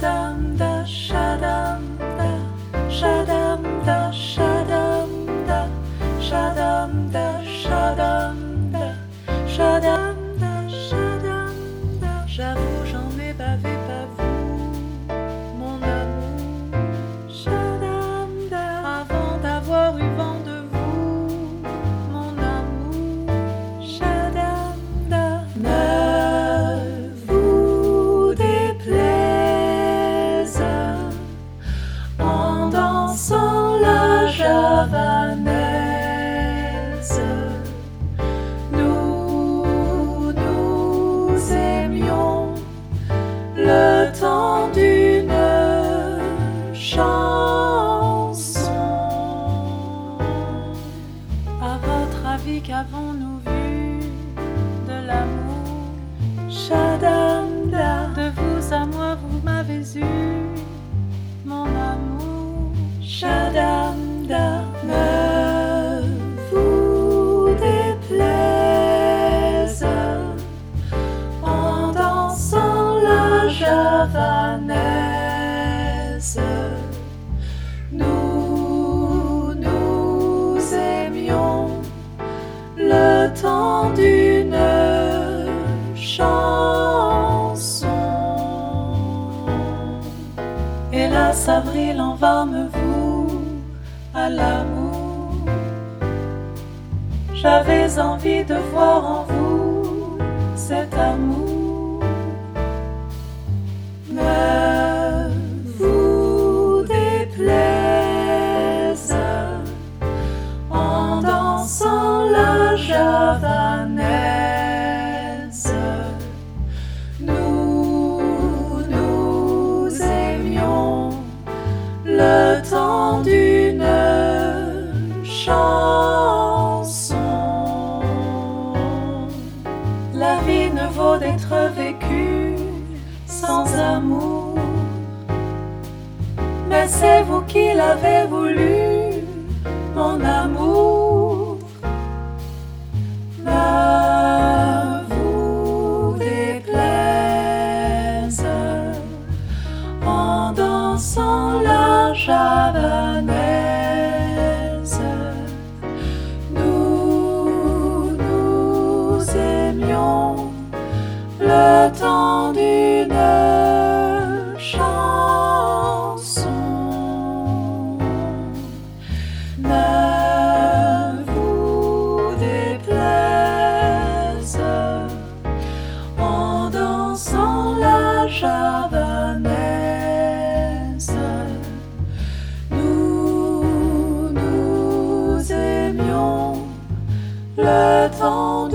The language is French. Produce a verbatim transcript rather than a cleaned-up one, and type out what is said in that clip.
Shadam da, shadam da, shadam da, shadam da, shadam da, shadam da, shadam da, shadam da. J'avoue, j'en ai bavé, pas vous, mon amour. Shadam da, avant d'avoir eu vent de vous, mon amour. Shadam da, ne vous déplaise en dansant la javanaise. Nous nous aimions le temps d'une chanson. À votre avis, qu'avons-nous vu de l'amour? Shadam da, de vous à moi, vous m'avez eu, mon amour. Shadam da, ne vous déplaise en dansant la javanaise. Nous nous aimions le temps d'une chanson. Hélas, avril en va me voue à l'amour. J'avais envie de voir en vous cet amour. Ne vous déplaise en dansant la javanaise. Nous nous aimions le temps d'une chanson. La vie ne vaut d'être vécue sans amour, mais c'est vous qui l'avez voulu, mon amour. Ne vous déplaise en dansant la javanaise. Nous nous aimions le temps d'une chanson. Ne vous déplaise en dansant la javanaise. Nous nous aimions le temps